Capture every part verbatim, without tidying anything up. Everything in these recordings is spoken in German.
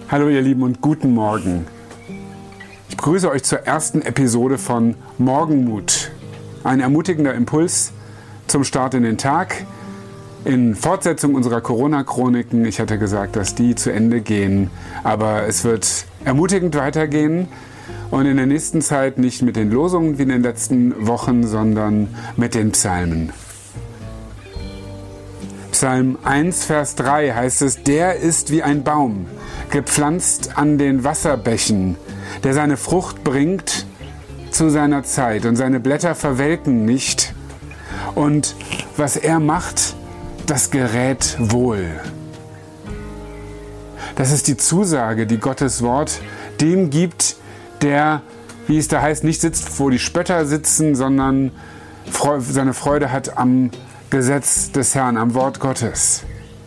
Hallo ihr Lieben und guten Morgen. Ich begrüße euch zur ersten Episode von Morgenmut. Ein ermutigender Impuls zum Start in den Tag. In Fortsetzung unserer Corona-Chroniken. Ich hatte gesagt, dass die zu Ende gehen, aber es wird ermutigend weitergehen. Und in der nächsten Zeit nicht mit den Losungen wie in den letzten Wochen, sondern mit den Psalmen. Psalm eins, Vers drei heißt es, der ist wie ein Baum, gepflanzt an den Wasserbächen, der seine Frucht bringt zu seiner Zeit und seine Blätter verwelken nicht. Und was er macht, das gerät wohl. Das ist die Zusage, die Gottes Wort dem gibt, der, wie es da heißt, nicht sitzt, wo die Spötter sitzen, sondern seine Freude hat am Gesetz des Herrn, am Wort Gottes.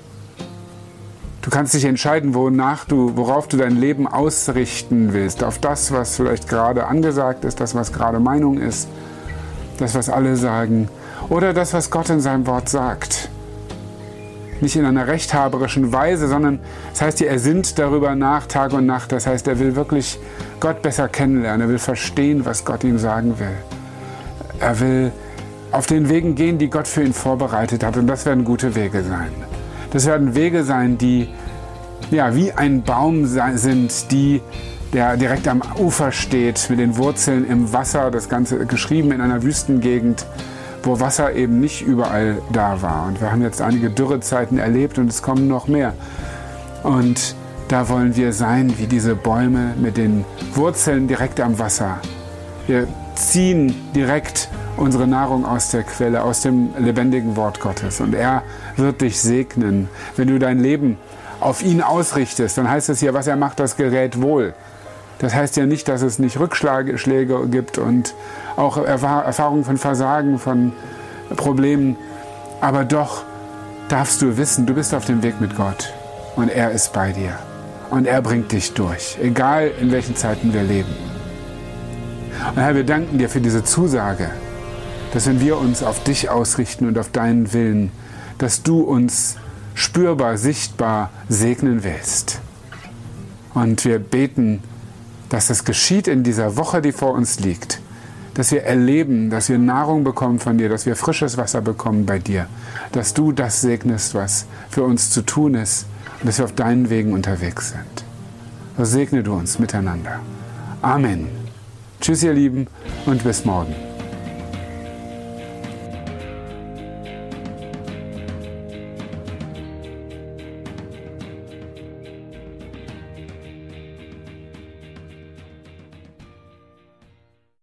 Du kannst dich entscheiden, wonach du, worauf du dein Leben ausrichten willst. Auf das, was vielleicht gerade angesagt ist, das, was gerade Meinung ist, das, was alle sagen. Oder das, was Gott in seinem Wort sagt. Nicht in einer rechthaberischen Weise, sondern das heißt, er sinnt darüber nach Tag und Nacht. Das heißt, er will wirklich Gott besser kennenlernen. Er will verstehen, was Gott ihm sagen will. Er will auf den Wegen gehen, die Gott für ihn vorbereitet hat. Und das werden gute Wege sein. Das werden Wege sein, die ja, wie ein Baum sind, die, der direkt am Ufer steht, mit den Wurzeln im Wasser. Das Ganze geschrieben in einer Wüstengegend, wo Wasser eben nicht überall da war. Und wir haben jetzt einige Dürrezeiten erlebt und es kommen noch mehr. Und da wollen wir sein wie diese Bäume mit den Wurzeln direkt am Wasser. Wir ziehen direkt unsere Nahrung aus der Quelle, aus dem lebendigen Wort Gottes. Und er wird dich segnen. Wenn du dein Leben auf ihn ausrichtest, dann heißt es hier, was er macht, das gerät wohl. Das heißt ja nicht, dass es nicht Rückschläge gibt und auch Erfahrungen von Versagen, von Problemen. Aber doch darfst du wissen, du bist auf dem Weg mit Gott und er ist bei dir. Und er bringt dich durch, egal in welchen Zeiten wir leben. Und Herr, wir danken dir für diese Zusage, dass wenn wir uns auf dich ausrichten und auf deinen Willen, dass du uns spürbar, sichtbar segnen willst. Und wir beten, dass das geschieht in dieser Woche, die vor uns liegt. Dass wir erleben, dass wir Nahrung bekommen von dir, dass wir frisches Wasser bekommen bei dir. Dass du das segnest, was für uns zu tun ist und dass wir auf deinen Wegen unterwegs sind. So segne du uns miteinander. Amen. Tschüss ihr Lieben und bis morgen.